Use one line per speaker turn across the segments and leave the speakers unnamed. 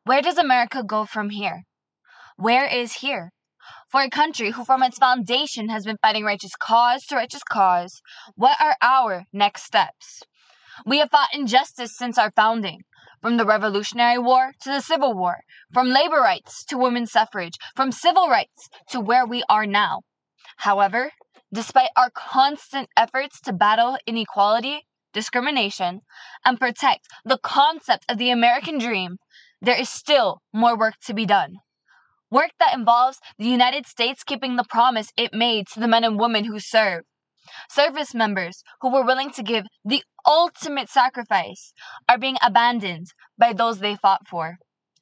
Where does America go from here? Where is here? For a country who from its foundation has been fighting righteous cause to righteous cause, what are our next steps? We have fought injustice since our founding, from the Revolutionary War to the Civil War, from labor rights to women's suffrage, from civil rights to where we are now. However, despite our constant efforts to battle inequality, discrimination, and protect the concept of the American dream, there is still more work to be done. Work that involves the United States keeping the promise it made to the men and women who serve. Service members who were willing to give the ultimate sacrifice are being abandoned by those they fought for.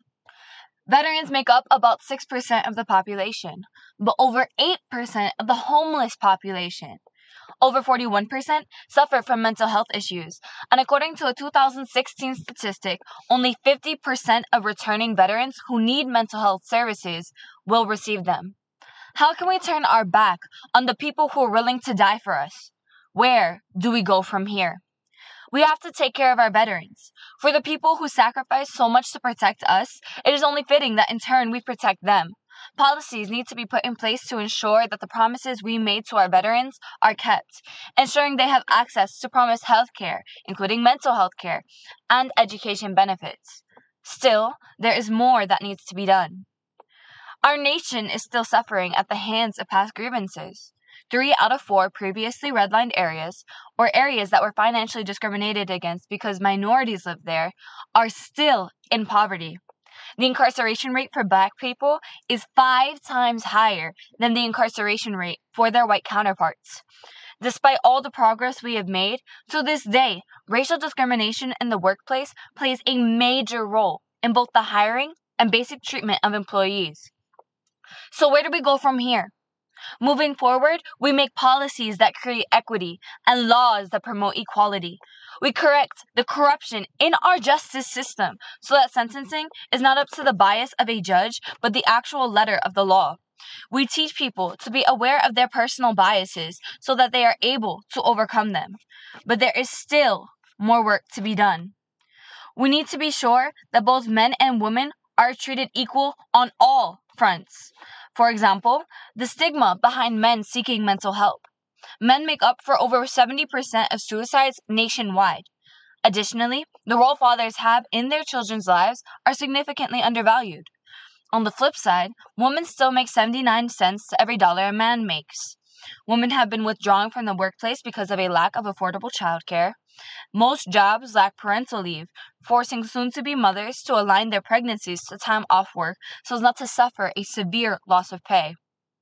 Veterans make up about 6% of the population, but over 8% of the homeless population. Over 41% suffer from mental health issues, and according to a 2016 statistic, only 50% of returning veterans who need mental health services will receive them. How can we turn our back on the people who are willing to die for us? Where do we go from here? We have to take care of our veterans. For the people who sacrifice so much to protect us, it is only fitting that in turn we protect them. Policies need to be put in place to ensure that the promises we made to our veterans are kept, ensuring they have access to promised health care, including mental health care, and education benefits. Still, there is more that needs to be done. Our nation is still suffering at the hands of past grievances. 3 out of 4 previously redlined areas, or areas that were financially discriminated against because minorities live there, are still in poverty. The incarceration rate for Black people is 5 times higher than the incarceration rate for their white counterparts. Despite all the progress we have made, to this day, racial discrimination in the workplace plays a major role in both the hiring and basic treatment of employees. So where do we go from here? Moving forward, we make policies that create equity and laws that promote equality. We correct the corruption in our justice system so that sentencing is not up to the bias of a judge, but the actual letter of the law. We teach people to be aware of their personal biases so that they are able to overcome them. But there is still more work to be done. We need to be sure that both men and women are treated equal on all fronts. For example, the stigma behind men seeking mental help. Men make up for over 70% of suicides nationwide. Additionally, the role fathers have in their children's lives are significantly undervalued. On the flip side, women still make 79 cents to every dollar a man makes. Women have been withdrawing from the workplace because of a lack of affordable childcare. Most jobs lack parental leave, forcing soon-to-be mothers to align their pregnancies to time off work so as not to suffer a severe loss of pay.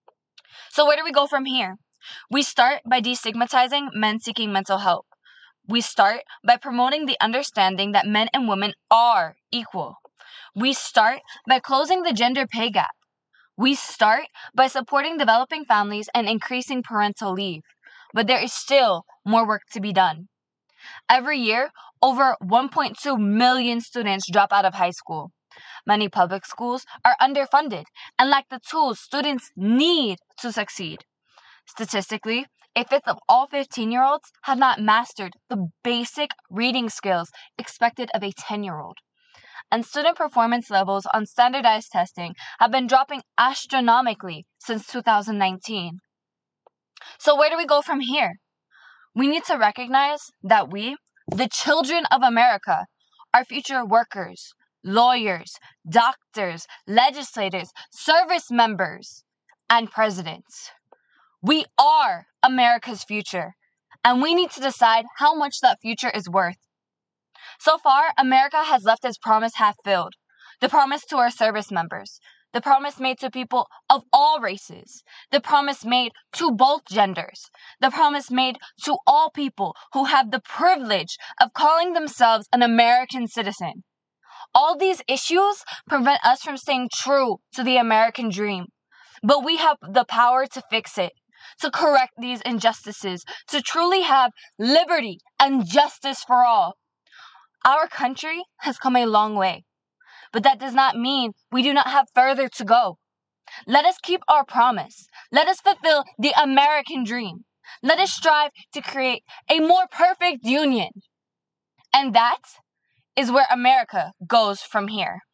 So where do we go from here? We start by destigmatizing men seeking mental help. We start by promoting the understanding that men and women are equal. We start by closing the gender pay gap. We start by supporting developing families and increasing parental leave. But there is still more work to be done. Every year, over 1.2 million students drop out of high school. Many public schools are underfunded and lack the tools students need to succeed. Statistically, a fifth of all 15-year-olds have not mastered the basic reading skills expected of a 10-year-old. And student performance levels on standardized testing have been dropping astronomically since 2019. So where do we go from here? We need to recognize that we, the children of America, are future workers, lawyers, doctors, legislators, service members, and presidents. We are America's future, and we need to decide how much that future is worth. So far, America has left its promise half-filled. The promise to our service members. The promise made to people of all races. The promise made to both genders. The promise made to all people who have the privilege of calling themselves an American citizen. All these issues prevent us from staying true to the American dream. But we have the power to fix it, to correct these injustices, to truly have liberty and justice for all. Our country has come a long way, but that does not mean we do not have further to go. Let us keep our promise. Let us fulfill the American dream. Let us strive to create a more perfect union. And that is where America goes from here.